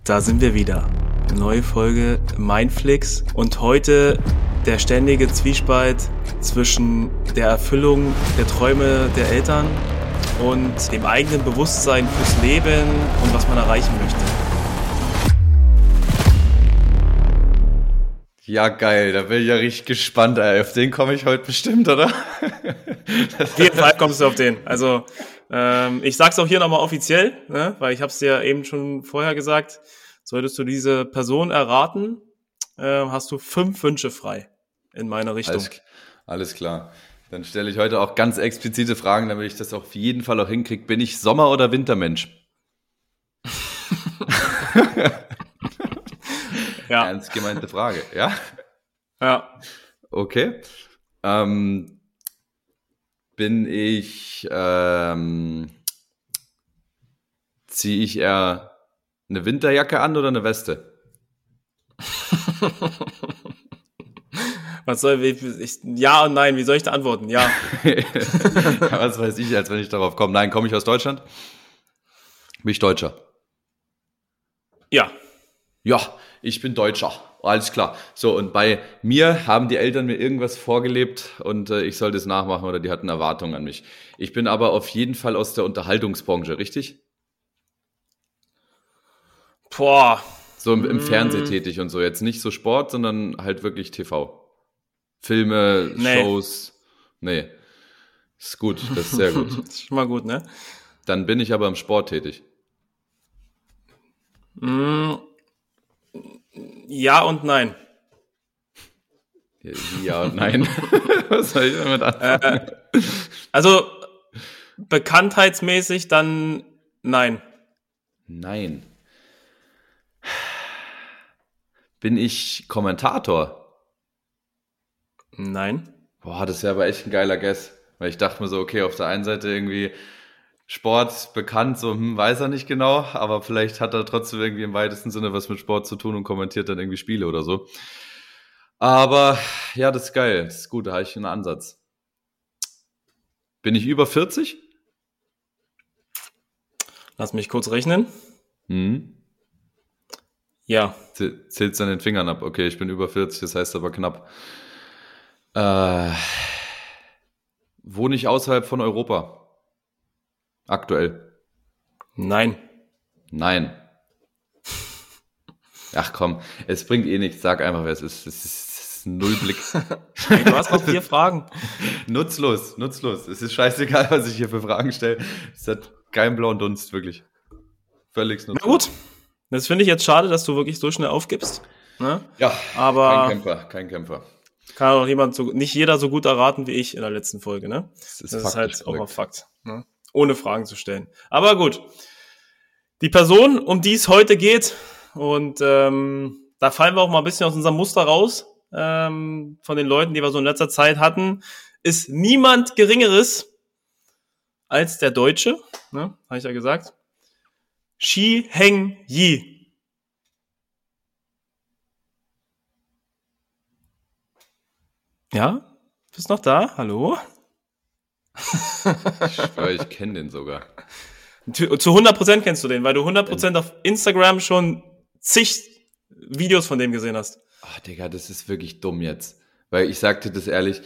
Da sind wir wieder. Neue Folge Mindflix und heute der ständige Zwiespalt zwischen der Erfüllung der Träume der Eltern und dem eigenen Bewusstsein fürs Leben und was man erreichen möchte. Ja, geil, da bin ich ja richtig gespannt, ey. Auf den komme ich heute bestimmt, oder? Auf jeden Fall kommst du auf den. Also ich sag's auch hier nochmal offiziell, ne? Weil ich habe es dir eben schon vorher gesagt. Solltest du diese Person erraten, hast du 5 Wünsche frei in meiner Richtung. Alles klar. Dann stelle ich heute auch ganz explizite Fragen, damit ich das auf jeden Fall auch hinkriege. Bin ich Sommer- oder Wintermensch? Ja. Ernst gemeinte Frage, ja? Ja. Okay. Bin ich, ziehe ich eher eine Winterjacke an oder eine Weste? Was soll ich? Ja und nein, wie soll ich da antworten? Ja. Was weiß ich, als wenn ich darauf komme. Nein, komme ich aus Deutschland? Bin ich Deutscher? Ja. Ja, ich bin Deutscher. Alles klar. So, und bei mir haben die Eltern mir irgendwas vorgelebt und ich sollte es nachmachen oder die hatten Erwartungen an mich. Ich bin aber auf jeden Fall aus der Unterhaltungsbranche, richtig? Boah. So im Fernsehen tätig und so. Jetzt nicht so Sport, sondern halt wirklich TV. Filme, Nee. Shows. Nee. Ist gut, das ist sehr gut. Das ist schon mal gut, ne? Dann bin ich aber im Sport tätig. Ja und nein. Ja und nein. Was soll ich damit anfangen? Also bekanntheitsmäßig dann nein. Nein. Bin ich Kommentator? Nein. Boah, das wäre aber echt ein geiler Guess. Weil ich dachte mir so, okay, auf der einen Seite irgendwie Sport bekannt, so weiß er nicht genau, aber vielleicht hat er trotzdem irgendwie im weitesten Sinne was mit Sport zu tun und kommentiert dann irgendwie Spiele oder so. Aber ja, das ist geil, das ist gut, da habe ich einen Ansatz. Bin ich über 40? Lass mich kurz rechnen. Ja. Zählt's an den Fingern ab. Okay, ich bin über 40, das heißt aber knapp. Wohne ich außerhalb von Europa? Aktuell? Nein. Nein. Ach komm, es bringt eh nichts. Sag einfach, wer es ist. Es ist null Blick. Hey, du hast noch 4 Fragen. Nutzlos. Es ist scheißegal, was ich hier für Fragen stelle. Es hat keinen blauen Dunst, wirklich. Völlig nutzlos. Na gut. Das finde ich jetzt schade, dass du wirklich so schnell aufgibst. Ne? Ja, aber kein Kämpfer. kann auch nicht jeder so gut erraten wie ich in der letzten Folge. Ne? Das ist halt auch mal Fakt. Ne? Ohne Fragen zu stellen. Aber gut. Die Person, um die es heute geht, und da fallen wir auch mal ein bisschen aus unserem Muster raus, von den Leuten, die wir so in letzter Zeit hatten, ist niemand Geringeres als der Deutsche, ne? Habe ich ja gesagt. Shi Heng Yi. Ja? Bist noch da? Hallo? Ich schwöre, ich kenne den sogar. Zu 100% kennst du den, weil du 100% auf Instagram schon zig Videos von dem gesehen hast. Ach, Digga, das ist wirklich dumm jetzt. Weil ich sagte das ehrlich,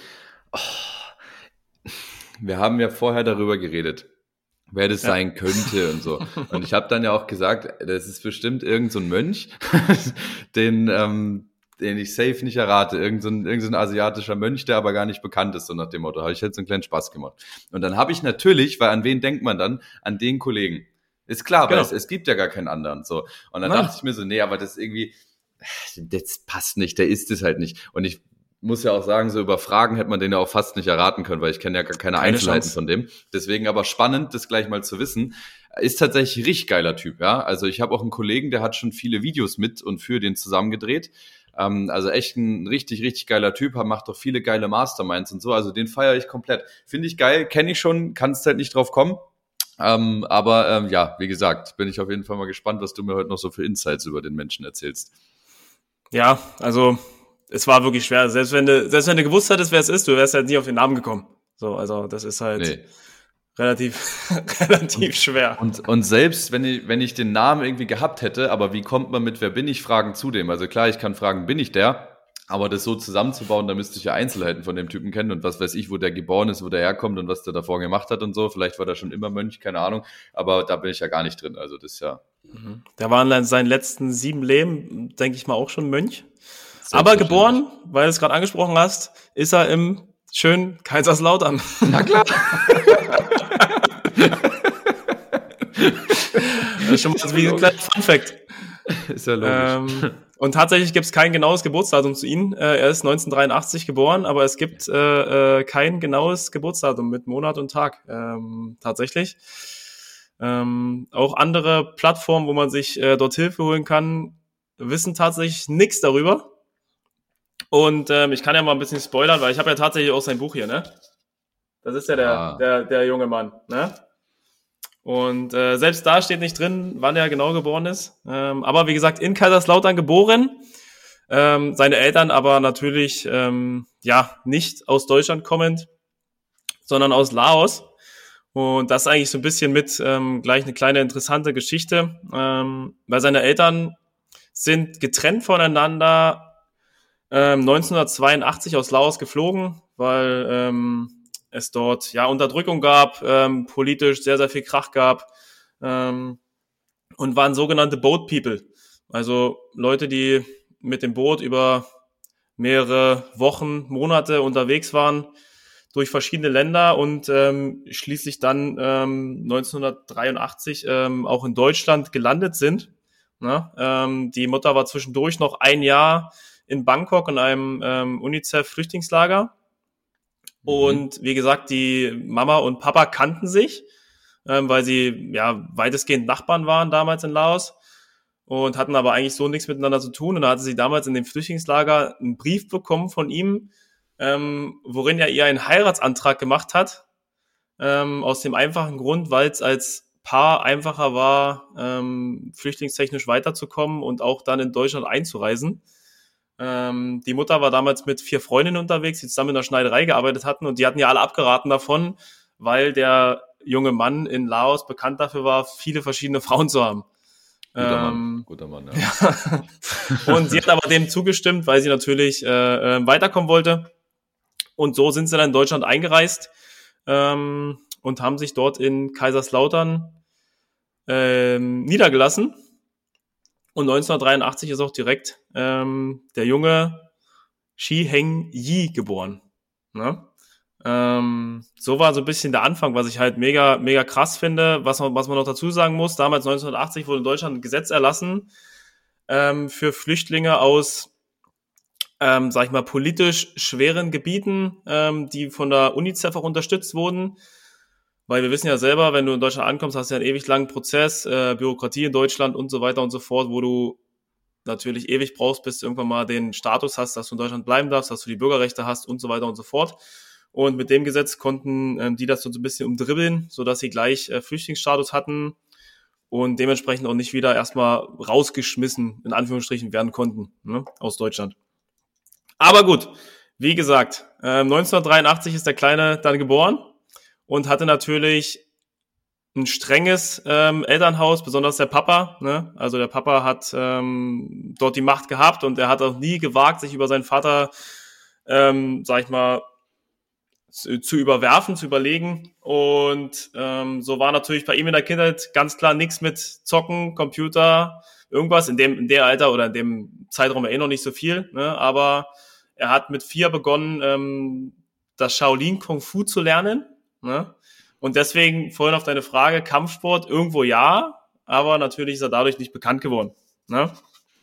wir haben ja vorher darüber geredet, wer das sein könnte und so. Und ich habe dann ja auch gesagt, das ist bestimmt irgend so ein Mönch, den ich safe nicht errate. Irgend so ein asiatischer Mönch, der aber gar nicht bekannt ist, so nach dem Motto. Habe ich jetzt so einen kleinen Spaß gemacht. Und dann habe ich natürlich, weil an wen denkt man dann? An den Kollegen. Ist klar, Genau. weil es gibt ja gar keinen anderen. So. Und dann Nein. dachte ich mir so, nee, aber das irgendwie, das passt nicht, der ist es halt nicht. Und ich muss ja auch sagen, so über Fragen hätte man den ja auch fast nicht erraten können, weil ich kenne ja gar keine Einzelheiten Chance von dem. Deswegen aber spannend, das gleich mal zu wissen. Ist tatsächlich ein richtig geiler Typ, ja. Also ich habe auch einen Kollegen, der hat schon viele Videos mit und für den zusammengedreht. Also echt ein richtig, richtig geiler Typ, macht auch viele geile Masterminds und so. Also den feiere ich komplett. Finde ich geil, kenne ich schon, kannst halt nicht drauf kommen. Aber ja, wie gesagt, bin ich auf jeden Fall mal gespannt, was du mir heute noch so für Insights über den Menschen erzählst. Ja, also es war wirklich schwer. Selbst wenn du gewusst hättest, wer es ist, du wärst halt nie auf den Namen gekommen. So, also das ist halt. Nee. relativ schwer. Und selbst wenn ich den Namen irgendwie gehabt hätte, aber wie kommt man mit Wer bin ich Fragen zu dem? Also klar, ich kann fragen, bin ich der? Aber das so zusammenzubauen, da müsste ich ja Einzelheiten von dem Typen kennen und was weiß ich, wo der geboren ist, wo der herkommt und was der davor gemacht hat und so. Vielleicht war der schon immer Mönch, keine Ahnung. Aber da bin ich ja gar nicht drin. Also das ist ja... Der war in seinen letzten 7 Leben, denke ich mal, auch schon Mönch. Aber geboren, weil du es gerade angesprochen hast, ist er im schönen Kaiserslautern. Na klar. Das ist schon mal wie ein kleiner Funfact. Ist ja logisch. Und tatsächlich gibt es kein genaues Geburtsdatum zu ihm. Er ist 1983 geboren, aber es gibt kein genaues Geburtsdatum mit Monat und Tag. Tatsächlich. Auch andere Plattformen, wo man sich dort Hilfe holen kann, wissen tatsächlich nichts darüber. Und ich kann ja mal ein bisschen spoilern, weil ich habe ja tatsächlich auch sein Buch hier, ne? Das ist ja der junge Mann, ne? Und selbst da steht nicht drin, wann er genau geboren ist. Aber wie gesagt, in Kaiserslautern geboren. Seine Eltern aber natürlich nicht aus Deutschland kommend, sondern aus Laos. Und das ist eigentlich so ein bisschen mit gleich eine kleine interessante Geschichte. Weil seine Eltern sind getrennt voneinander 1982 aus Laos geflogen, weil es dort Unterdrückung gab, politisch sehr, sehr viel Krach gab und waren sogenannte Boat People. Also Leute, die mit dem Boot über mehrere Wochen, Monate unterwegs waren durch verschiedene Länder und schließlich dann 1983 auch in Deutschland gelandet sind. Die Mutter war zwischendurch noch ein Jahr in Bangkok in einem UNICEF-Flüchtlingslager. Und wie gesagt, die Mama und Papa kannten sich, weil sie weitestgehend Nachbarn waren damals in Laos und hatten aber eigentlich so nichts miteinander zu tun. Und da hatte sie damals in dem Flüchtlingslager einen Brief bekommen von ihm, worin er ihr einen Heiratsantrag gemacht hat, aus dem einfachen Grund, weil es als Paar einfacher war, flüchtlingstechnisch weiterzukommen und auch dann in Deutschland einzureisen. Die Mutter war damals mit 4 Freundinnen unterwegs, die zusammen in der Schneiderei gearbeitet hatten und die hatten ja alle abgeraten davon, weil der junge Mann in Laos bekannt dafür war, viele verschiedene Frauen zu haben. Guter Mann, ja. Und sie hat aber dem zugestimmt, weil sie natürlich weiterkommen wollte. Und so sind sie dann in Deutschland eingereist und haben sich dort in Kaiserslautern niedergelassen. Und 1983 ist auch direkt der junge Shi Heng Yi geboren. Ne? So war so ein bisschen der Anfang, was ich halt mega, mega krass finde. Was man noch dazu sagen muss, damals 1980 wurde in Deutschland ein Gesetz erlassen für Flüchtlinge aus, politisch schweren Gebieten, die von der UNICEF auch unterstützt wurden. Weil wir wissen ja selber, wenn du in Deutschland ankommst, hast du ja einen ewig langen Prozess, Bürokratie in Deutschland und so weiter und so fort, wo du natürlich ewig brauchst, bis du irgendwann mal den Status hast, dass du in Deutschland bleiben darfst, dass du die Bürgerrechte hast und so weiter und so fort. Und mit dem Gesetz konnten die das so ein bisschen umdribbeln, sodass sie gleich Flüchtlingsstatus hatten und dementsprechend auch nicht wieder erstmal rausgeschmissen, in Anführungsstrichen, werden konnten, ne, aus Deutschland. Aber gut, wie gesagt, 1983 ist der Kleine dann geboren und hatte natürlich ein strenges Elternhaus, besonders der Papa. Ne? Also der Papa hat dort die Macht gehabt und er hat auch nie gewagt, sich über seinen Vater, zu überwerfen, zu überlegen. Und so war natürlich bei ihm in der Kindheit ganz klar nichts mit Zocken, Computer, irgendwas. In der Alter oder in dem Zeitraum noch nicht so viel. Ne? Aber er hat mit 4 begonnen, das Shaolin Kung Fu zu lernen. Ne? Und deswegen, vorhin auf deine Frage, Kampfsport irgendwo ja, aber natürlich ist er dadurch nicht bekannt geworden. Ne?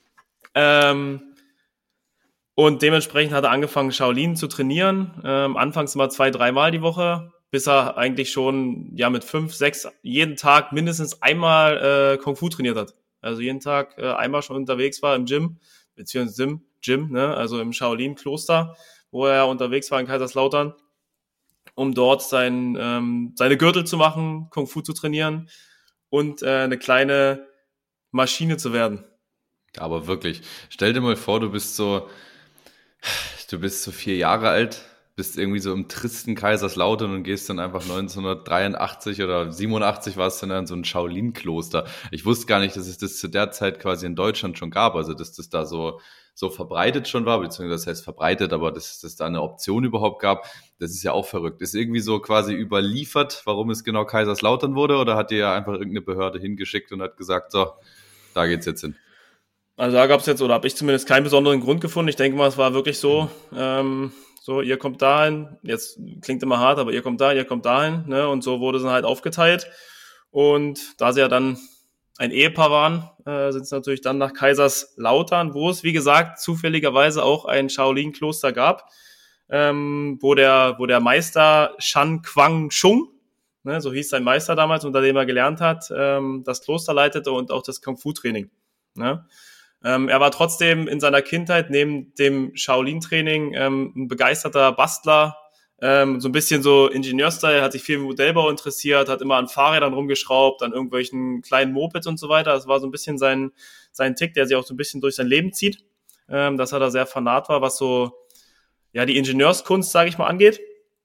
Und dementsprechend hat er angefangen, Shaolin zu trainieren. Anfangs immer 2-3 Mal die Woche, bis er eigentlich schon mit 5, 6 jeden Tag mindestens einmal Kung Fu trainiert hat. Also jeden Tag einmal schon unterwegs war im Gym, beziehungsweise im Gym, ne? Also im Shaolin-Kloster, wo er unterwegs war in Kaiserslautern, um dort seine Gürtel zu machen, Kung Fu zu trainieren und eine kleine Maschine zu werden. Aber wirklich, stell dir mal vor, du bist so 4 Jahre alt, bist irgendwie so im tristen Kaiserslautern und gehst dann einfach 1983 oder 87 war es dann in so ein Shaolin-Kloster. Ich wusste gar nicht, dass es das zu der Zeit quasi in Deutschland schon gab, also dass das da so verbreitet schon war, beziehungsweise das heißt verbreitet, aber dass es da eine Option überhaupt gab, das ist ja auch verrückt. Ist irgendwie so quasi überliefert, warum es genau Kaiserslautern wurde, oder hat dir ja einfach irgendeine Behörde hingeschickt und hat gesagt, so, da geht's jetzt hin? Also da gab es jetzt, oder habe ich zumindest keinen besonderen Grund gefunden. Ich denke mal, es war wirklich so, so, ihr kommt dahin, jetzt klingt immer hart, aber ihr kommt dahin, ne? Und so wurde es dann halt aufgeteilt. Und da sie ja dann ein Ehepaar waren, sind es natürlich dann nach Kaiserslautern, wo es, wie gesagt, zufälligerweise auch ein Shaolin-Kloster gab, wo der Meister Shan Quang Shung, ne, so hieß sein Meister damals, unter dem er gelernt hat, das Kloster leitete und auch das Kung-Fu-Training. Ne? Er war trotzdem in seiner Kindheit neben dem Shaolin-Training ein begeisterter Bastler, so ein bisschen so Ingenieurstyle, hat sich viel im Modellbau interessiert, hat immer an Fahrrädern rumgeschraubt, an irgendwelchen kleinen Mopeds und so weiter. Das war so ein bisschen sein Tick, der sich auch so ein bisschen durch sein Leben zieht, dass er da sehr fanat war, was so ja die Ingenieurskunst, sage ich mal, angeht.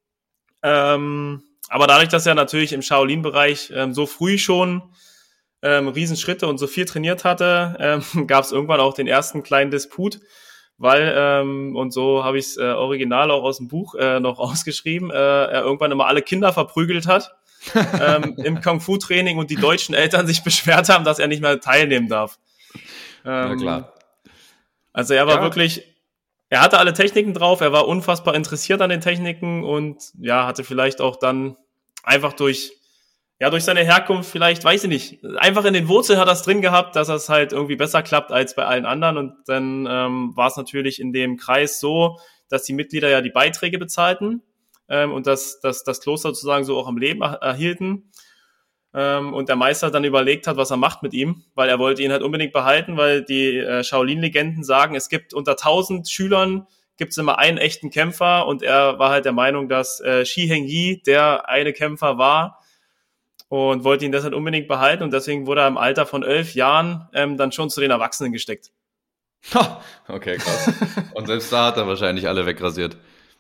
Aber dadurch, dass er natürlich im Shaolin-Bereich so früh schon Riesenschritte und so viel trainiert hatte, gab es irgendwann auch den ersten kleinen Disput, weil, und so habe ich es original auch aus dem Buch noch ausgeschrieben, er irgendwann immer alle Kinder verprügelt hat im Kung-Fu-Training und die deutschen Eltern sich beschwert haben, dass er nicht mehr teilnehmen darf. Na klar. Also er war wirklich, er hatte alle Techniken drauf, er war unfassbar interessiert an den Techniken und ja, hatte vielleicht auch dann einfach durch seine Herkunft vielleicht, weiß ich nicht, einfach in den Wurzeln hat er es drin gehabt, dass es halt irgendwie besser klappt als bei allen anderen. Und dann war es natürlich in dem Kreis so, dass die Mitglieder ja die Beiträge bezahlten und das Kloster sozusagen so auch am Leben erhielten. Und der Meister dann überlegt hat, was er macht mit ihm, weil er wollte ihn halt unbedingt behalten, weil die Shaolin-Legenden sagen, es gibt unter 1000 Schülern gibt es immer einen echten Kämpfer und er war halt der Meinung, dass Shi Hengyi der eine Kämpfer war, und wollte ihn deshalb unbedingt behalten und deswegen wurde er im Alter von 11 Jahren dann schon zu den Erwachsenen gesteckt. Okay, krass. Und selbst da hat er wahrscheinlich alle wegrasiert.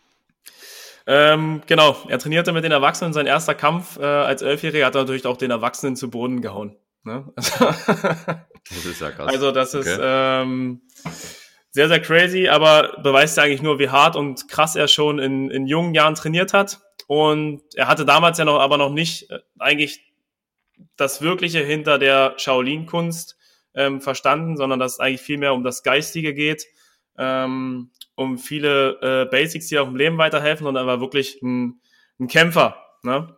Genau, er trainierte mit den Erwachsenen. Sein erster Kampf als 11-Jähriger hat er natürlich auch den Erwachsenen zu Boden gehauen. Ne? Das ist ja krass. Also das ist sehr, sehr crazy, aber beweist ja eigentlich nur, wie hart und krass er schon in jungen Jahren trainiert hat. Und er hatte damals ja aber noch nicht eigentlich das Wirkliche hinter der Shaolin-Kunst verstanden, sondern dass es eigentlich viel mehr um das Geistige geht, um viele Basics, die auch im Leben weiterhelfen, sondern er war wirklich ein Kämpfer. Ne?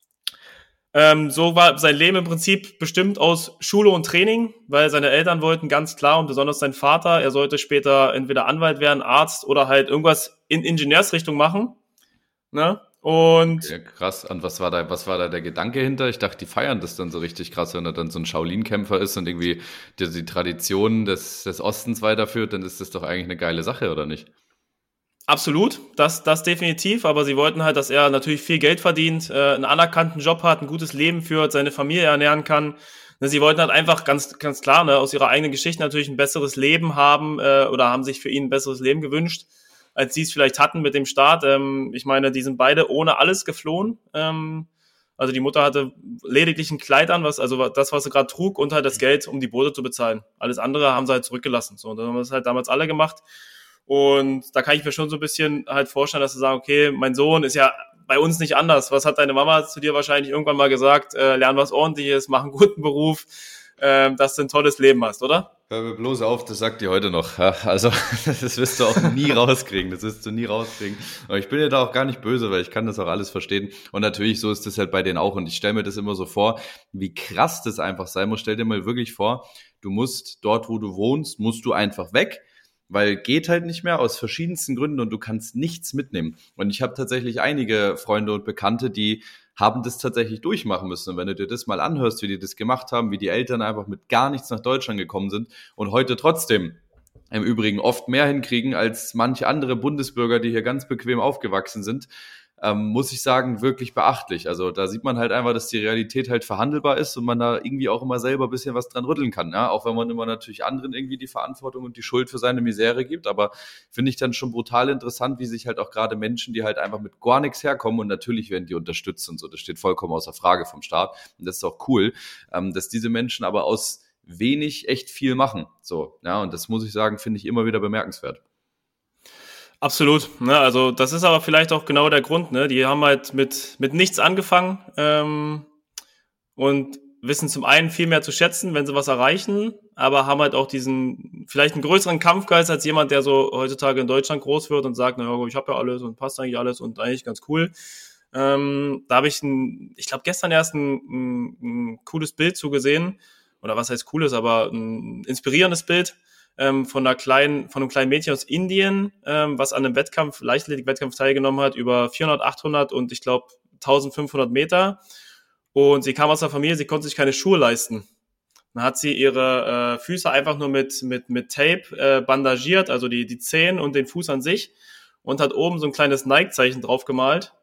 So war sein Leben im Prinzip bestimmt aus Schule und Training, weil seine Eltern wollten ganz klar und besonders sein Vater, er sollte später entweder Anwalt werden, Arzt oder halt irgendwas in Ingenieursrichtung machen. Ne? Und ja, krass. Und was war da der Gedanke hinter? Ich dachte, die feiern das dann so richtig krass, wenn er dann so ein Shaolin-Kämpfer ist und irgendwie die Tradition des Ostens weiterführt, dann ist das doch eigentlich eine geile Sache, oder nicht? Absolut, das definitiv, aber sie wollten halt, dass er natürlich viel Geld verdient, einen anerkannten Job hat, ein gutes Leben führt, seine Familie ernähren kann. Sie wollten halt einfach ganz klar, ne, aus ihrer eigenen Geschichte natürlich ein besseres Leben haben oder haben sich für ihn ein besseres Leben gewünscht, als sie es vielleicht hatten mit dem Staat. Ich meine, die sind beide ohne alles geflohen. Also die Mutter hatte lediglich ein Kleid an, was sie gerade trug und halt das Geld, um die Boote zu bezahlen. Alles andere haben sie halt zurückgelassen. So, und dann haben wir das halt damals alle gemacht. Und da kann ich mir schon so ein bisschen halt vorstellen, dass sie sagen, okay, mein Sohn ist ja bei uns nicht anders. Was hat deine Mama zu dir wahrscheinlich irgendwann mal gesagt? Lern was Ordentliches, mach einen guten Beruf, dass du ein tolles Leben hast, oder? Hör mir bloß auf, das sagt die heute noch. Ja, also das wirst du auch nie rauskriegen. Aber ich bin ja da auch gar nicht böse, weil ich kann das auch alles verstehen. Und natürlich, so ist das halt bei denen auch. Und ich stelle mir das immer so vor, wie krass das einfach sein muss. Stell dir mal wirklich vor, du musst dort, wo du wohnst, musst du einfach weg. Weil geht halt nicht mehr aus verschiedensten Gründen und du kannst nichts mitnehmen. Und ich habe tatsächlich einige Freunde und Bekannte, die haben das tatsächlich durchmachen müssen. Und wenn du dir das mal anhörst, wie die das gemacht haben, wie die Eltern einfach mit gar nichts nach Deutschland gekommen sind und heute trotzdem im Übrigen oft mehr hinkriegen als manche andere Bundesbürger, die hier ganz bequem aufgewachsen sind, muss ich sagen, wirklich beachtlich. Also da sieht man halt einfach, dass die Realität halt verhandelbar ist und man da irgendwie auch immer selber ein bisschen was dran rütteln kann. Ja? Auch wenn man immer natürlich anderen irgendwie die Verantwortung und die Schuld für seine Misere gibt. Aber finde ich dann schon brutal interessant, wie sich halt auch gerade Menschen, die halt einfach mit gar nichts herkommen, und natürlich werden die unterstützt und so, das steht vollkommen außer Frage vom Staat. Und das ist auch cool, dass diese Menschen aber aus wenig echt viel machen. So, ja, und das muss ich sagen, finde ich immer wieder bemerkenswert. Absolut. Ne? Also das ist aber vielleicht auch genau der Grund. Ne? Die haben halt mit nichts angefangen und wissen zum einen viel mehr zu schätzen, wenn sie was erreichen, aber haben halt auch diesen vielleicht einen größeren Kampfgeist als jemand, der so heutzutage in Deutschland groß wird und sagt, naja, ich habe ja alles und passt eigentlich alles und eigentlich ganz cool. Da habe ich glaube gestern erst ein cooles Bild zugesehen, oder was heißt cooles, aber ein inspirierendes Bild von einem kleinen Mädchen aus Indien, was an einem Leichtathletik-Wettkampf teilgenommen hat, über 400, 800 und ich glaube 1500 Meter. Und sie kam aus einer Familie, sie konnte sich keine Schuhe leisten. Dann hat sie ihre Füße einfach nur mit Tape bandagiert, also die Zehen und den Fuß an sich, und hat oben so ein kleines Nike-Zeichen drauf gemalt.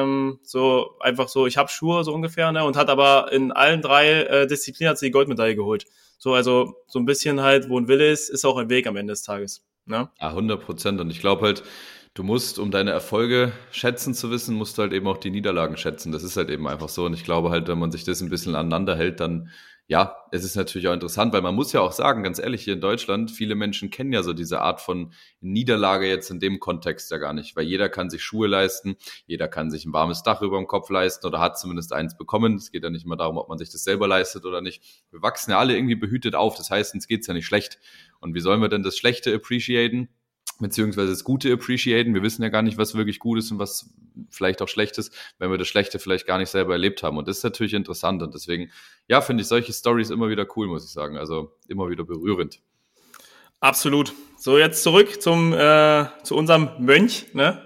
So einfach so, ich habe Schuhe so ungefähr, ne? Und hat aber in allen 3 Disziplinen hat sie die Goldmedaille geholt. So, also so ein bisschen halt, wo ein Wille ist auch ein Weg am Ende des Tages. Ne? Ja, 100%. Und ich glaube halt, du musst, um deine Erfolge schätzen zu wissen, musst du halt eben auch die Niederlagen schätzen. Das ist halt eben einfach so. Und ich glaube halt, wenn man sich das ein bisschen aneinander hält, dann, ja, es ist natürlich auch interessant, weil man muss ja auch sagen, ganz ehrlich, hier in Deutschland, viele Menschen kennen ja so diese Art von Niederlage jetzt in dem Kontext ja gar nicht, weil jeder kann sich Schuhe leisten, jeder kann sich ein warmes Dach über dem Kopf leisten oder hat zumindest eins bekommen. Es geht ja nicht immer darum, ob man sich das selber leistet oder nicht. Wir wachsen ja alle irgendwie behütet auf, das heißt, uns geht's ja nicht schlecht. Und wie sollen wir denn das Schlechte appreciaten? Beziehungsweise das Gute appreciaten. Wir wissen ja gar nicht, was wirklich gut ist und was vielleicht auch schlecht ist, wenn wir das Schlechte vielleicht gar nicht selber erlebt haben. Und das ist natürlich interessant. Und deswegen, ja, finde ich solche Stories immer wieder cool, muss ich sagen. Also immer wieder berührend. Absolut. So, jetzt zurück zu unserem Mönch, ne?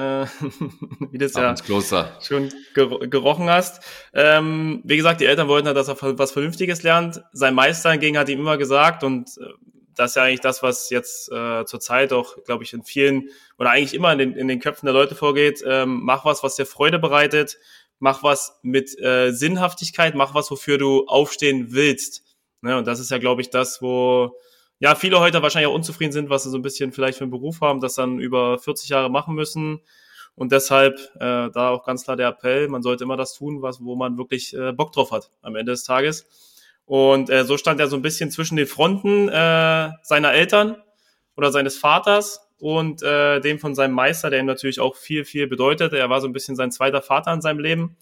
Wie du es ja schon gerochen hast. Wie gesagt, die Eltern wollten halt, dass er was Vernünftiges lernt. Sein Meister hingegen hat ihm immer gesagt, und das ist ja eigentlich das, was jetzt zur Zeit auch, glaube ich, in vielen oder eigentlich immer in den Köpfen der Leute vorgeht. Mach was dir Freude bereitet. Mach was mit Sinnhaftigkeit. Mach was, wofür du aufstehen willst. Ne? Und das ist ja, glaube ich, das, wo ja viele heute wahrscheinlich auch unzufrieden sind, was sie so ein bisschen vielleicht für einen Beruf haben, das dann über 40 Jahre machen müssen. Und deshalb da auch ganz klar der Appell, man sollte immer das tun, wo man wirklich Bock drauf hat am Ende des Tages. Und so stand er so ein bisschen zwischen den Fronten seiner Eltern oder seines Vaters und dem von seinem Meister, der ihm natürlich auch viel, viel bedeutet. Er war so ein bisschen sein zweiter Vater in seinem Leben.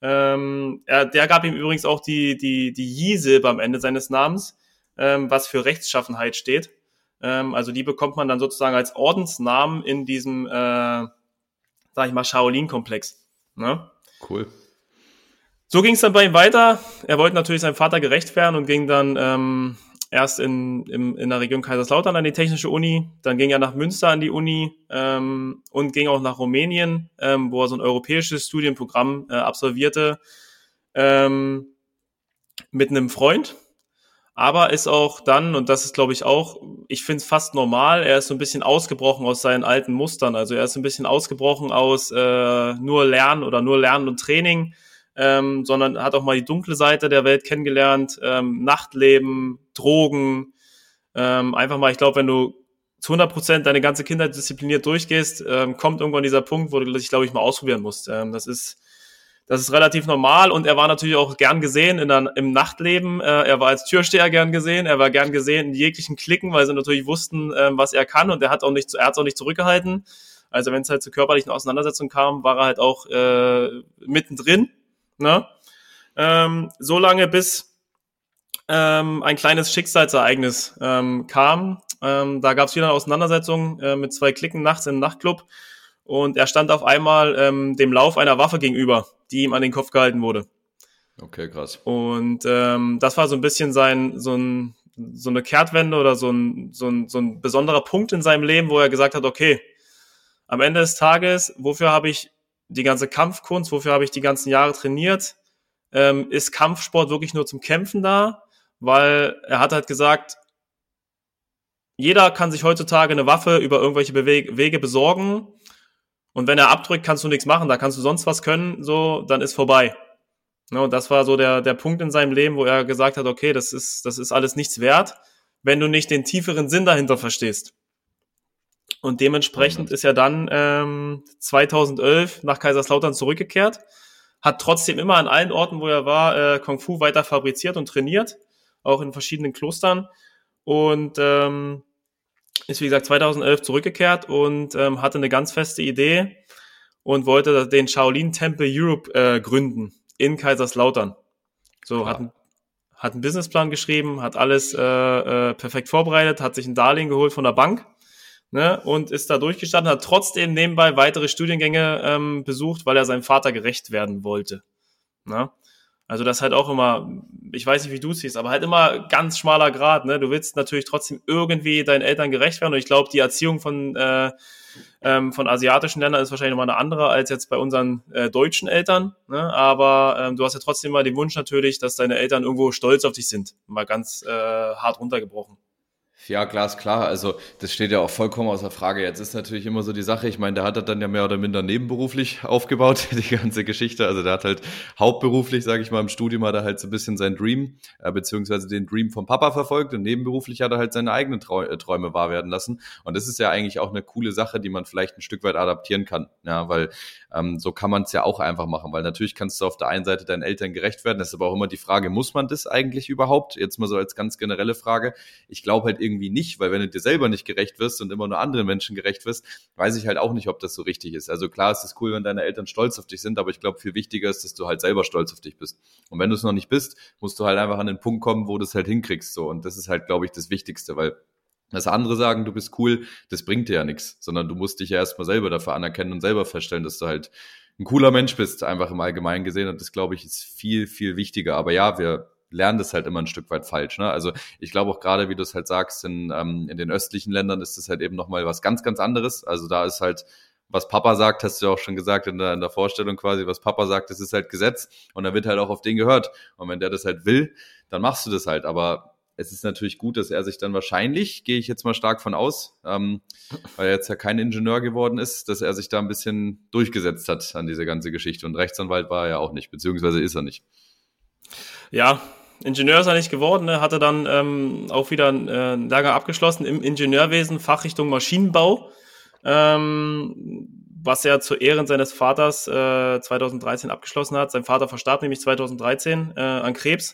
Der gab ihm übrigens auch die Yi-Silbe am Ende seines Namens, was für Rechtschaffenheit steht. Also die bekommt man dann sozusagen als Ordensnamen in diesem, sag ich mal, Shaolin-Komplex. Ne? Cool. So ging es dann bei ihm weiter. Er wollte natürlich seinem Vater gerecht werden und ging dann erst in der Region Kaiserslautern an die Technische Uni. Dann ging er nach Münster an die Uni und ging auch nach Rumänien, wo er so ein europäisches Studienprogramm absolvierte mit einem Freund. Aber ist auch dann, und das ist, glaube ich, auch, ich finde es fast normal, er ist so ein bisschen ausgebrochen aus seinen alten Mustern. Also er ist ein bisschen ausgebrochen aus nur Lernen und Training, sondern hat auch mal die dunkle Seite der Welt kennengelernt, Nachtleben, Drogen, einfach mal, ich glaube, wenn du zu 100% deine ganze Kindheit diszipliniert durchgehst, kommt irgendwann dieser Punkt, wo du dich, glaube ich, mal ausprobieren musst. Das ist relativ normal, und er war natürlich auch gern gesehen im Nachtleben. Er war als Türsteher gern gesehen, er war gern gesehen in jeglichen Cliquen, weil sie natürlich wussten, was er kann, und er hat es auch nicht zurückgehalten. Also wenn es halt zu körperlichen Auseinandersetzungen kam, war er halt auch mittendrin. Ne? So lange, bis ein kleines Schicksalsereignis kam. Da gab es wieder eine Auseinandersetzung mit 2 Cliquen nachts im Nachtclub, und er stand auf einmal dem Lauf einer Waffe gegenüber, die ihm an den Kopf gehalten wurde. Okay, krass. Und das war so ein bisschen so eine Kehrtwende oder so ein besonderer Punkt in seinem Leben, wo er gesagt hat, okay, am Ende des Tages, wofür habe ich die ganze Kampfkunst, wofür habe ich die ganzen Jahre trainiert? Ist Kampfsport wirklich nur zum Kämpfen da? Weil er hat halt gesagt, jeder kann sich heutzutage eine Waffe über irgendwelche Wege besorgen, Und wenn er abdrückt, kannst du nichts machen, da kannst du sonst was können, so, dann ist vorbei. Ja, und das war so der Punkt in seinem Leben, wo er gesagt hat, okay, das ist alles nichts wert, wenn du nicht den tieferen Sinn dahinter verstehst. Und dementsprechend ist er dann 2011 nach Kaiserslautern zurückgekehrt, hat trotzdem immer an allen Orten, wo er war, Kung Fu weiter fabriziert und trainiert, auch in verschiedenen Klostern. Und ist, wie gesagt, 2011 zurückgekehrt und hatte eine ganz feste Idee und wollte den Shaolin Temple Europe gründen in Kaiserslautern. So, hat einen Businessplan geschrieben, hat alles perfekt vorbereitet, hat sich ein Darlehen geholt von der Bank, ne, und ist da durchgestartet, hat trotzdem nebenbei weitere Studiengänge besucht, weil er seinem Vater gerecht werden wollte. Ne? Also das halt auch immer, ich weiß nicht, wie du es siehst, aber halt immer ganz schmaler Grat, ne? Du willst natürlich trotzdem irgendwie deinen Eltern gerecht werden und ich glaube, die Erziehung von asiatischen Ländern ist wahrscheinlich nochmal eine andere als jetzt bei unseren deutschen Eltern, ne? Aber du hast ja trotzdem mal den Wunsch natürlich, dass deine Eltern irgendwo stolz auf dich sind, mal ganz hart runtergebrochen. Ja, glasklar. Also das steht ja auch vollkommen außer Frage. Jetzt ist natürlich immer so die Sache, ich meine, der hat das dann ja mehr oder minder nebenberuflich aufgebaut, die ganze Geschichte. Also der hat halt hauptberuflich, sage ich mal, im Studium hat er halt so ein bisschen sein Dream, beziehungsweise den Dream vom Papa verfolgt und nebenberuflich hat er halt seine eigenen Träume wahr werden lassen. Und das ist ja eigentlich auch eine coole Sache, die man vielleicht ein Stück weit adaptieren kann. Ja, weil so kann man es ja auch einfach machen, weil natürlich kannst du auf der einen Seite deinen Eltern gerecht werden. Das ist aber auch immer die Frage, muss man das eigentlich überhaupt? Jetzt mal so als ganz generelle Frage. Ich glaube halt irgendwie nicht, weil wenn du dir selber nicht gerecht wirst und immer nur anderen Menschen gerecht wirst, weiß ich halt auch nicht, ob das so richtig ist. Also klar, es ist cool, wenn deine Eltern stolz auf dich sind, aber ich glaube, viel wichtiger ist, dass du halt selber stolz auf dich bist. Und wenn du es noch nicht bist, musst du halt einfach an den Punkt kommen, wo du es halt hinkriegst. So. Und das ist halt, glaube ich, das Wichtigste, weil das andere sagen, du bist cool, das bringt dir ja nichts, sondern du musst dich ja erstmal selber dafür anerkennen und selber feststellen, dass du halt ein cooler Mensch bist, einfach im Allgemeinen gesehen. Und das, glaube ich, ist viel, viel wichtiger. Aber ja, wir lernen das halt immer ein Stück weit falsch. Ne? Also ich glaube auch gerade, wie du es halt sagst, in den östlichen Ländern ist das halt eben nochmal was ganz, ganz anderes. Also da ist halt, was Papa sagt, hast du ja auch schon gesagt in der Vorstellung quasi, was Papa sagt, das ist halt Gesetz und da wird halt auch auf den gehört. Und wenn der das halt will, dann machst du das halt. Aber es ist natürlich gut, dass er sich dann wahrscheinlich, gehe ich jetzt mal stark von aus, weil er jetzt ja kein Ingenieur geworden ist, dass er sich da ein bisschen durchgesetzt hat an diese ganze Geschichte. Und Rechtsanwalt war er ja auch nicht, beziehungsweise ist er nicht. Ja, Ingenieur ist er nicht geworden, ne? Hatte dann auch wieder einen Lehrgang abgeschlossen im Ingenieurwesen, Fachrichtung Maschinenbau, was er zu Ehren seines Vaters 2013 abgeschlossen hat. Sein Vater verstarb nämlich 2013 an Krebs.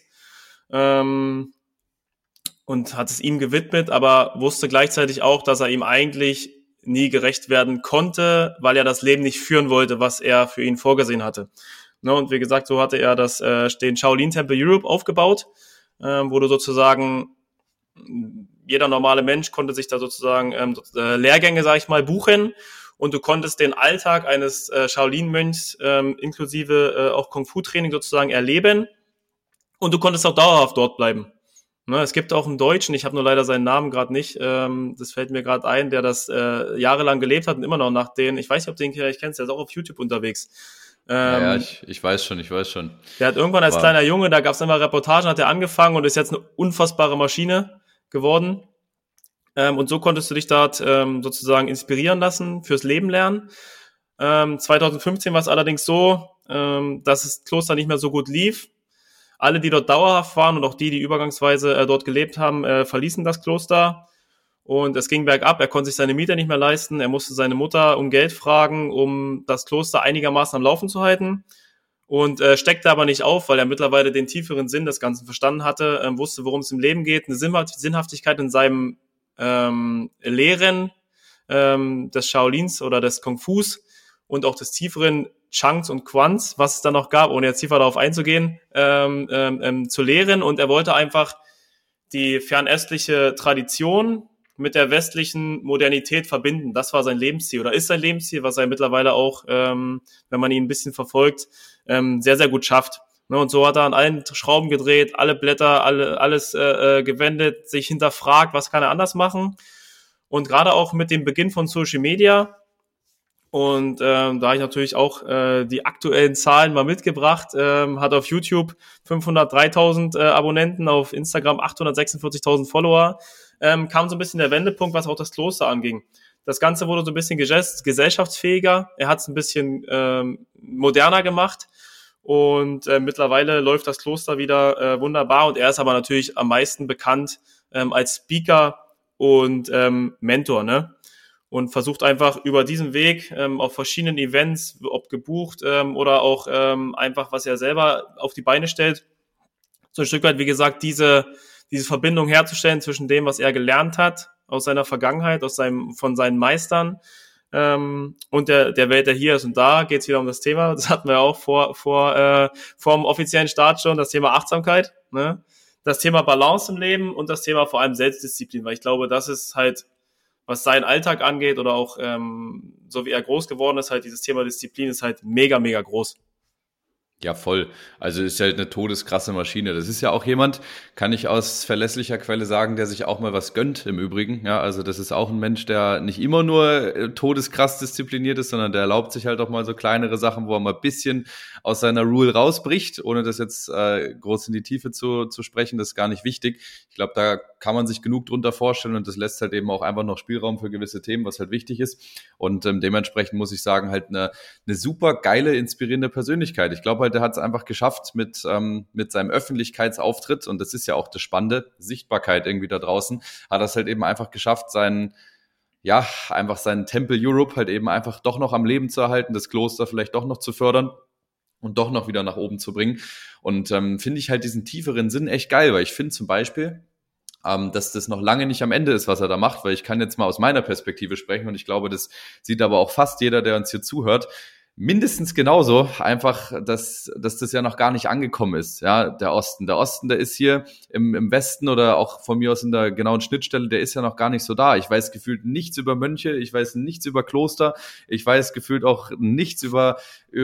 Und hat es ihm gewidmet, aber wusste gleichzeitig auch, dass er ihm eigentlich nie gerecht werden konnte, weil er das Leben nicht führen wollte, was er für ihn vorgesehen hatte. Ne, und wie gesagt, so hatte er den Shaolin Temple Europe aufgebaut, wo du sozusagen, jeder normale Mensch konnte sich da sozusagen Lehrgänge, sag ich mal, buchen und du konntest den Alltag eines Shaolin-Mönchs inklusive auch Kung-Fu-Training sozusagen erleben und du konntest auch dauerhaft dort bleiben. Ne, es gibt auch einen Deutschen, ich habe nur leider seinen Namen gerade nicht, das fällt mir gerade ein, der das jahrelang gelebt hat und immer noch nach denen, ich weiß nicht, ob du den vielleicht kennst, der ist auch auf YouTube unterwegs. Ja, ich weiß schon. Der hat irgendwann als kleiner Junge, da gab es immer Reportagen, hat er angefangen und ist jetzt eine unfassbare Maschine geworden. Und so konntest du dich dort sozusagen inspirieren lassen, fürs Leben lernen. 2015 war es allerdings so, dass das Kloster nicht mehr so gut lief. Alle, die dort dauerhaft waren und auch die übergangsweise dort gelebt haben, verließen das Kloster. Und es ging bergab, er konnte sich seine Miete nicht mehr leisten, er musste seine Mutter um Geld fragen, um das Kloster einigermaßen am Laufen zu halten. Und steckte aber nicht auf, weil er mittlerweile den tieferen Sinn des Ganzen verstanden hatte, wusste, worum es im Leben geht, eine Sinnhaftigkeit in seinem Lehren des Shaolins oder des Kung Fus und auch des tieferen Changs und Quants, was es dann noch gab, ohne jetzt tiefer darauf einzugehen, zu lehren. Und er wollte einfach die fernöstliche Tradition mit der westlichen Modernität verbinden. Das war sein Lebensziel oder ist sein Lebensziel, was er mittlerweile auch, wenn man ihn ein bisschen verfolgt, sehr, sehr gut schafft. Und so hat er an allen Schrauben gedreht, alle Blätter, alles gewendet, sich hinterfragt, was kann er anders machen. Und gerade auch mit dem Beginn von Social Media und da habe ich natürlich auch die aktuellen Zahlen mal mitgebracht, hat auf YouTube 503.000 Abonnenten, auf Instagram 846.000 Follower, kam so ein bisschen der Wendepunkt, was auch das Kloster anging. Das Ganze wurde so ein bisschen gesellschaftsfähiger. Er hat es ein bisschen moderner gemacht. Und mittlerweile läuft das Kloster wieder wunderbar. Und er ist aber natürlich am meisten bekannt als Speaker und Mentor, ne? Und versucht einfach über diesen Weg auf verschiedenen Events, ob gebucht oder auch einfach, was er selber auf die Beine stellt, so ein Stück weit, wie gesagt, diese Verbindung herzustellen zwischen dem, was er gelernt hat aus seiner Vergangenheit, von seinen Meistern und der Welt, der hier ist. Und da geht es wieder um das Thema, das hatten wir auch vor dem offiziellen Start schon, das Thema Achtsamkeit, ne? Das Thema Balance im Leben und das Thema vor allem Selbstdisziplin, weil ich glaube, das ist halt, was seinen Alltag angeht oder auch so wie er groß geworden ist, halt dieses Thema Disziplin ist halt mega, mega groß. Ja, voll. Also ist halt eine todeskrasse Maschine. Das ist ja auch jemand, kann ich aus verlässlicher Quelle sagen, der sich auch mal was gönnt im Übrigen. Ja, also das ist auch ein Mensch, der nicht immer nur todeskrass diszipliniert ist, sondern der erlaubt sich halt auch mal so kleinere Sachen, wo er mal ein bisschen aus seiner Rule rausbricht, ohne das jetzt groß in die Tiefe zu sprechen. Das ist gar nicht wichtig. Ich glaube, da kann man sich genug drunter vorstellen und das lässt halt eben auch einfach noch Spielraum für gewisse Themen, was halt wichtig ist. Und dementsprechend muss ich sagen, halt eine super geile, inspirierende Persönlichkeit. Ich glaube halt, der hat es einfach geschafft mit seinem Öffentlichkeitsauftritt, und das ist ja auch das Spannende, Sichtbarkeit irgendwie da draußen, hat das halt eben einfach geschafft, einfach seinen Tempel Europe halt eben einfach doch noch am Leben zu erhalten, das Kloster vielleicht doch noch zu fördern und doch noch wieder nach oben zu bringen. Und finde ich halt diesen tieferen Sinn echt geil, weil ich finde zum Beispiel, dass das noch lange nicht am Ende ist, was er da macht, weil ich kann jetzt mal aus meiner Perspektive sprechen und ich glaube, das sieht aber auch fast jeder, der uns hier zuhört, mindestens genauso, einfach, dass das ja noch gar nicht angekommen ist, ja, der Osten, der ist hier im Westen oder auch von mir aus in der genauen Schnittstelle, der ist ja noch gar nicht so da. Ich weiß gefühlt nichts über Mönche, ich weiß nichts über Kloster, ich weiß gefühlt auch nichts über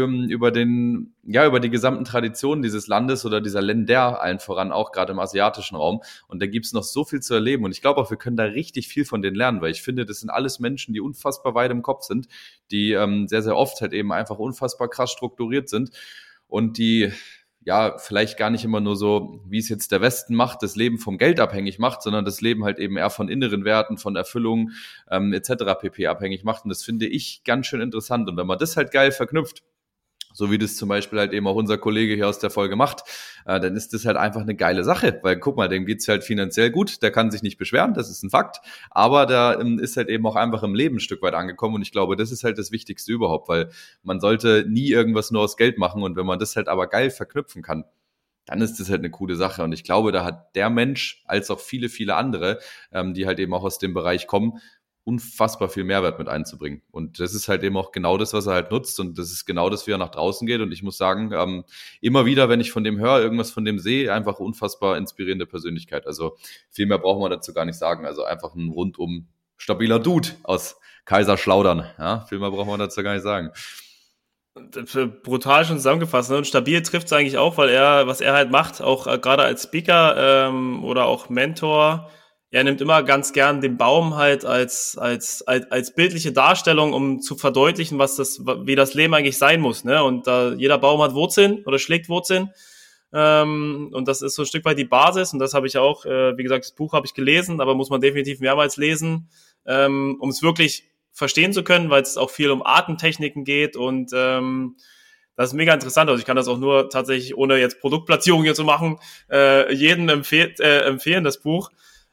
die gesamten Traditionen dieses Landes oder dieser Länder, allen voran auch gerade im asiatischen Raum, und da gibt's noch so viel zu erleben und ich glaube auch, wir können da richtig viel von denen lernen, weil ich finde, das sind alles Menschen, die unfassbar weit im Kopf sind, die sehr, sehr oft halt eben einfach unfassbar krass strukturiert sind und die ja vielleicht gar nicht immer nur so, wie es jetzt der Westen macht, das Leben vom Geld abhängig macht, sondern das Leben halt eben eher von inneren Werten, von Erfüllung etc. pp. Abhängig macht, und das finde ich ganz schön interessant, und wenn man das halt geil verknüpft, so wie das zum Beispiel halt eben auch unser Kollege hier aus der Folge macht, dann ist das halt einfach eine geile Sache, weil guck mal, dem geht's halt finanziell gut, der kann sich nicht beschweren, das ist ein Fakt, aber der ist halt eben auch einfach im Leben ein Stück weit angekommen, und ich glaube, das ist halt das Wichtigste überhaupt, weil man sollte nie irgendwas nur aus Geld machen, und wenn man das halt aber geil verknüpfen kann, dann ist das halt eine coole Sache, und ich glaube, da hat der Mensch, als auch viele, viele andere, die halt eben auch aus dem Bereich kommen, unfassbar viel Mehrwert mit einzubringen. Und das ist halt eben auch genau das, was er halt nutzt. Und das ist genau das, wie er nach draußen geht. Und ich muss sagen, immer wieder, wenn ich von dem höre, irgendwas von dem sehe, einfach unfassbar inspirierende Persönlichkeit. Also viel mehr brauchen wir dazu gar nicht sagen. Also einfach ein rundum stabiler Dude aus Kaiserslautern. Ja, viel mehr brauchen wir dazu gar nicht sagen. Brutal schon zusammengefasst, ne? Und stabil trifft es eigentlich auch, weil was er halt macht, auch gerade als Speaker oder auch Mentor, er nimmt immer ganz gern den Baum halt als bildliche Darstellung, um zu verdeutlichen, wie das Leben eigentlich sein muss, ne? Und jeder Baum hat Wurzeln oder schlägt Wurzeln. Und das ist so ein Stück weit die Basis. Und das habe ich auch, wie gesagt, das Buch habe ich gelesen, aber muss man definitiv mehrmals lesen, um es wirklich verstehen zu können, weil es auch viel um Atemtechniken geht. Und das ist mega interessant. Also ich kann das auch nur tatsächlich, ohne jetzt Produktplatzierung hier zu machen, jedem empfehlen, das Buch.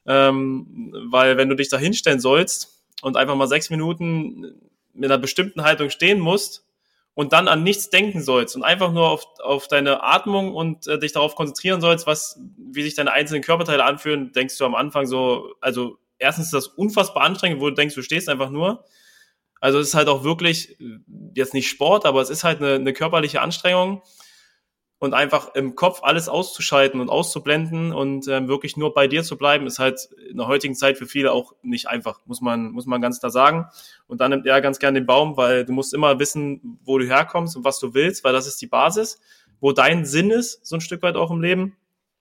Weil wenn du dich da hinstellen sollst und einfach mal 6 Minuten mit einer bestimmten Haltung stehen musst und dann an nichts denken sollst und einfach nur auf deine Atmung und dich darauf konzentrieren sollst, wie sich deine einzelnen Körperteile anfühlen, denkst du am Anfang so, also erstens ist das unfassbar anstrengend, wo du denkst, du stehst einfach nur. Also es ist halt auch wirklich, jetzt nicht Sport, aber es ist halt eine körperliche Anstrengung. Und einfach im Kopf alles auszuschalten und auszublenden und wirklich nur bei dir zu bleiben, ist halt in der heutigen Zeit für viele auch nicht einfach, muss man ganz klar sagen. Und dann nimmt er ganz gern den Baum, weil du musst immer wissen, wo du herkommst und was du willst, weil das ist die Basis, wo dein Sinn ist, so ein Stück weit auch im Leben.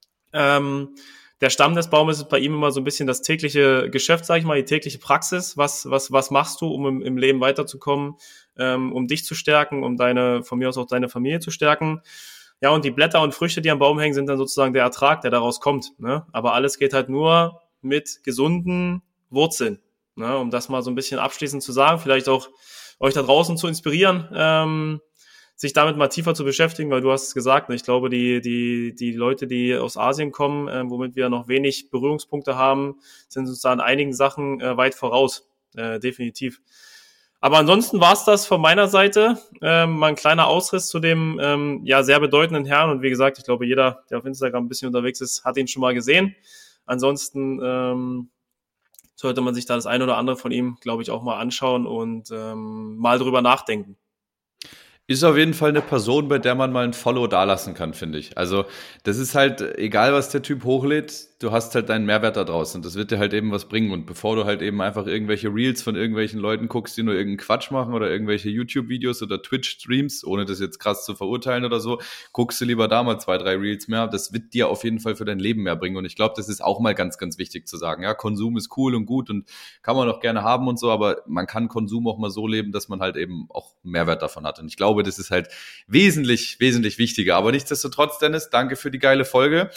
Der Stamm des Baumes ist bei ihm immer so ein bisschen das tägliche Geschäft, sag ich mal, die tägliche Praxis. Was machst du, um im Leben weiterzukommen, um dich zu stärken, um von mir aus auch deine Familie zu stärken. Ja, und die Blätter und Früchte, die am Baum hängen, sind dann sozusagen der Ertrag, der daraus kommt, ne? Aber alles geht halt nur mit gesunden Wurzeln. ne, um das mal so ein bisschen abschließend zu sagen, vielleicht auch euch da draußen zu inspirieren, sich damit mal tiefer zu beschäftigen, weil du hast es gesagt, ne, ich glaube, die Leute, die aus Asien kommen, womit wir noch wenig Berührungspunkte haben, sind uns da in einigen Sachen weit voraus, definitiv. Aber ansonsten war es das von meiner Seite. Mal ein kleiner Ausriss zu dem sehr bedeutenden Herrn. Und wie gesagt, ich glaube, jeder, der auf Instagram ein bisschen unterwegs ist, hat ihn schon mal gesehen. Ansonsten sollte man sich da das eine oder andere von ihm, glaube ich, auch mal anschauen und mal drüber nachdenken. Ist auf jeden Fall eine Person, bei der man mal ein Follow dalassen kann, finde ich. Also das ist halt, egal was der Typ hochlädt, du hast halt deinen Mehrwert da draußen. Das wird dir halt eben was bringen. Und bevor du halt eben einfach irgendwelche Reels von irgendwelchen Leuten guckst, die nur irgendeinen Quatsch machen oder irgendwelche YouTube-Videos oder Twitch-Streams, ohne das jetzt krass zu verurteilen oder so, guckst du lieber da mal 2, 3 Reels mehr. Das wird dir auf jeden Fall für dein Leben mehr bringen. Und ich glaube, das ist auch mal ganz, ganz wichtig zu sagen. Ja, Konsum ist cool und gut und kann man auch gerne haben und so, aber man kann Konsum auch mal so leben, dass man halt eben auch Mehrwert davon hat. Und ich glaube, das ist halt wesentlich, wesentlich wichtiger. Aber nichtsdestotrotz, Dennis, danke für die geile Folge.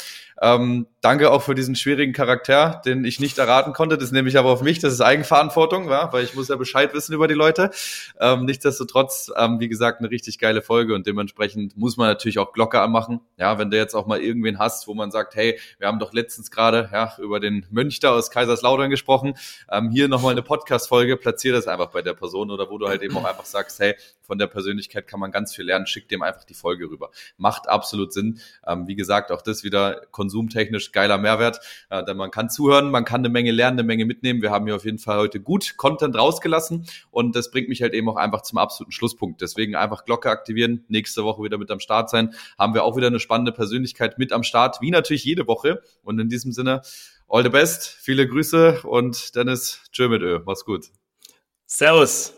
Danke auch für diesen schwierigen Charakter, den ich nicht erraten konnte. Das nehme ich aber auf mich. Das ist Eigenverantwortung, ja? Weil ich muss ja Bescheid wissen über die Leute. Nichtsdestotrotz, wie gesagt, eine richtig geile Folge und dementsprechend muss man natürlich auch Glocke anmachen. Ja, wenn du jetzt auch mal irgendwen hast, wo man sagt, hey, wir haben doch letztens gerade über den Mönch da aus Kaiserslautern gesprochen. Hier nochmal eine Podcast-Folge. Platzier das einfach bei der Person oder wo du halt eben auch einfach sagst, hey, von der Persönlichkeit kann man ganz viel lernen. Schick dem einfach die Folge rüber. Macht absolut Sinn. Wie gesagt, auch das wieder konsumtechnisch geiler Mehrwert, denn man kann zuhören, man kann eine Menge lernen, eine Menge mitnehmen. Wir haben hier auf jeden Fall heute gut Content rausgelassen und das bringt mich halt eben auch einfach zum absoluten Schlusspunkt. Deswegen einfach Glocke aktivieren, nächste Woche wieder mit am Start sein. Haben wir auch wieder eine spannende Persönlichkeit mit am Start, wie natürlich jede Woche. Und in diesem Sinne, all the best, viele Grüße und Dennis, tschö mit Ö, mach's gut. Servus.